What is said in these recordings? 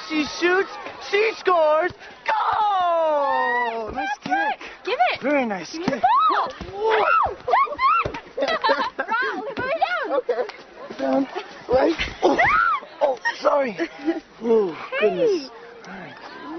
She shoots. She scores. Goal! Nice kick. Give it. Very nice Give kick. me the ball. Oh, that's it. Raul, put it down. Okay. Down. Right. Oh, oh sorry. Oh, goodness. All right.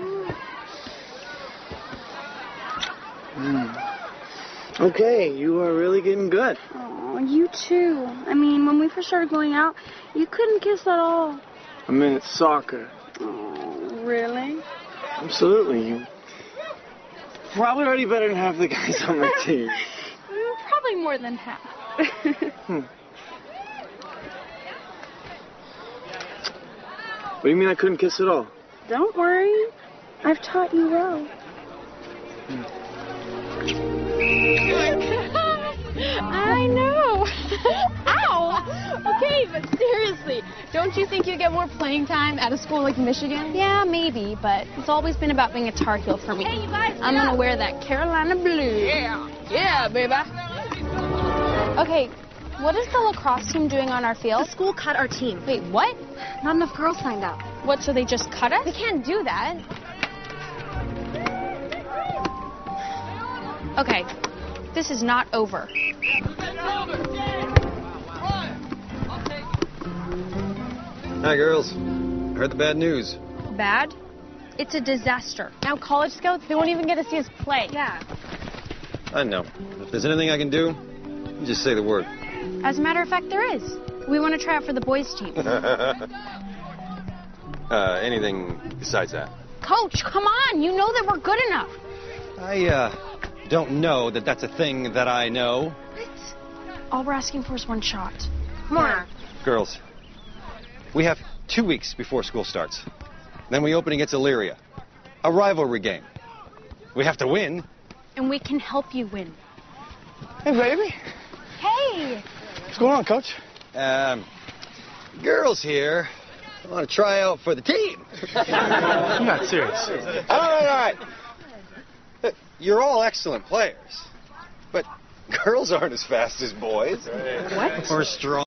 Okay, you are really getting good. Oh, you too. I mean, when we first started going out, you couldn't kiss at all. I mean, it's soccer. Oh, really? Absolutely. You probably already better than half the guys on my team. Probably more than half. What do you mean I couldn't kiss at all? Don't worry. I've taught you well. I know. Ow! Okay, but seriously, don't you think you get more playing time at a school like Michigan? Yeah, maybe, but it's always been about being a Tar Heel for me. Hey, you guys, I'm gonna wear that Carolina blue. Yeah, baby. Okay, what is the lacrosse team doing on our field? The school cut our team. Wait, what? Not enough girls signed up. What, so they just cut us? We can't do that. Okay, this is not over. Hi, girls. Heard the bad news. Bad? It's a disaster. Now college scouts, they won't even get to see us play. Yeah. I know. If there's anything I can do, you just say the word. As a matter of fact, there is. We want to try out for the boys' team. Anything besides that? Coach, come on. You know that we're good enough. I don't know that that's a thing that I know. All we're asking for is one shot. Come on. Girls, we have 2 weeks before school starts. Then we open against Elyria. A rivalry game. We have to win. And we can help you win. Hey, baby. Hey! What's going on, Coach? Girls here want to try out for the team. I'm not serious. All right. You're all excellent players. But girls aren't as fast as boys. What? Or strong.